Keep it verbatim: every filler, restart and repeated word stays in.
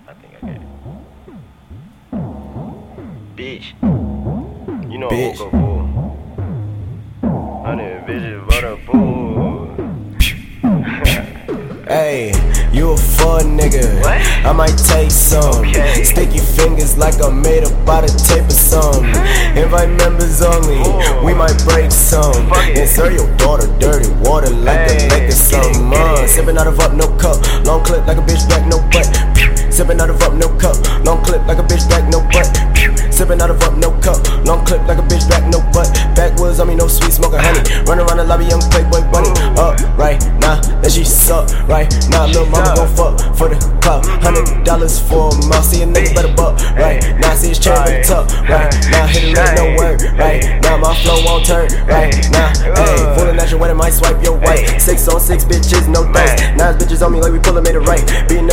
I think I got it. Bitch. You know Bitch. I woke up full. Honey, bitches, what a fool. Hey, you a fun nigga. What? I might take some. Okay. Sticky fingers like I'm made up out of tape or some. Invite members only. Ooh. We might break some. Fuck it. And serve your daughter dirty water like Hey, a lake or get it, something. get Uh, it. sipping out of up, no cup. Long clip like a bitch back, no butt. Sipping out of up, no cup. Long clip like a bitch back, no butt. Sipping out of up, no cup. Long clip like a bitch back, no butt. Backwoods on me, no sweet smoking honey. Run around the lobby, young playboy bunny. Up right now, then she suck right now. Little mama gon' fuck for the clout. Hundred dollars for a mouth. See a nigga better buck right now. See his chain with the tuck right now. Hit it like no word right now. My flow won't turn right now. Hey, fooling at your wedding might swipe your white. Six on six bitches, no dice. Nine bitches on me like we pullin' made it right. Beating up